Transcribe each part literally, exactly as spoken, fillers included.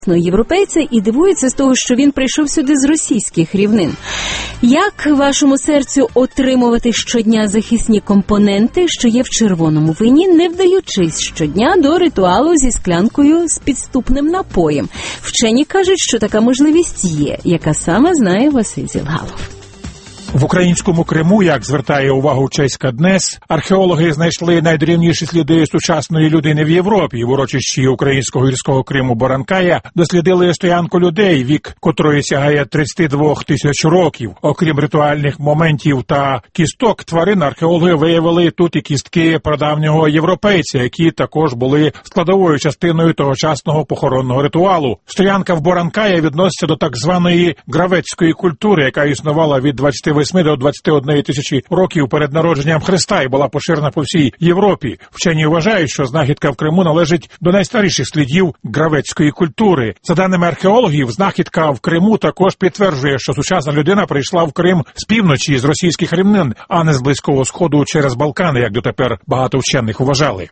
європейця і дивується з того, що він прийшов сюди з російських рівнин. Як вашому серцю отримувати щодня захисні компоненти, що є в червоному вині, не вдаючись щодня до ритуалу зі склянкою з підступним напоєм? Вчені кажуть, що така можливість є, яка саме знає Василь Зілгалов. В українському Криму, як звертає увагу чеська ДНЕС, археологи знайшли найдрівніші сліди сучасної людини в Європі. В урочищі українського гірського Криму Боранкая дослідили стоянку людей, вік котрої сягає тридцять два тисяч років. Окрім ритуальних моментів та кісток тварин, археологи виявили тут і кістки прадавнього європейця, які також були складовою частиною тогочасного похоронного ритуалу. Стоянка в Боранкая відноситься до так званої гравецької культури, яка існувала від двадцяти восьми до двадцяти однієї тисячі років перед народженням Христа і була поширена по всій Європі. Вчені вважають, що знахідка в Криму належить до найстаріших слідів гравецької культури. За даними археологів, знахідка в Криму також підтверджує, що сучасна людина прийшла в Крим з півночі, з російських рівнин, а не з Близького Сходу через Балкани, як дотепер багато вчених вважали.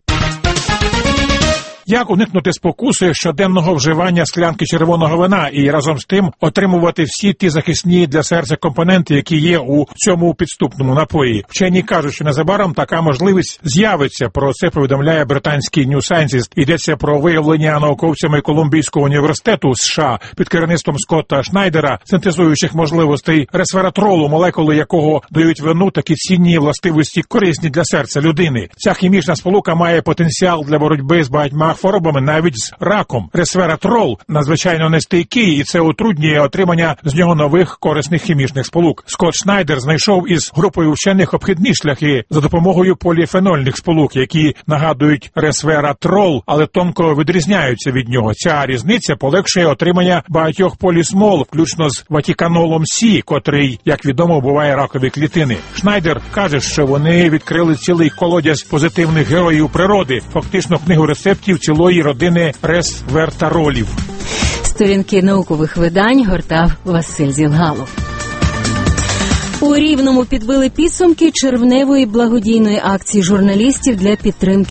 Як уникнути спокуси щоденного вживання склянки червоного вина і разом з тим отримувати всі ті захисні для серця компоненти, які є у цьому підступному напої? Вчені кажуть, що незабаром така можливість з'явиться. Про це повідомляє британський New Scientist. Йдеться про виявлення науковцями Колумбійського університету США під керівництвом Скотта Шнайдера синтезуючих можливостей ресвератролу, молекули якого дають вину такі цінні властивості, корисні для серця людини. Ця хімічна сполука має потенціал для боротьби з багатьма хворобами, навіть з раком. Ресвератрол надзвичайно нестійкий, і це утруднює отримання з нього нових корисних хімічних сполук. Скотт Шнайдер знайшов із групою вчених обхідні шляхи за допомогою поліфенольних сполук, які нагадують ресвератрол, але тонко відрізняються від нього. Ця різниця полегшує отримання багатьох полісмол, включно з ватіканолом С, котрий, як відомо, вбиває ракові клітини. Шнайдер каже, що вони відкрили цілий колодязь позитивних героїв природи, фактично книгу рецептів цілої родини ресвератролів. Сторінки наукових видань гортав Василь Зілгалов. У Рівному підбили підсумки червневої благодійної акції журналістів для підтримки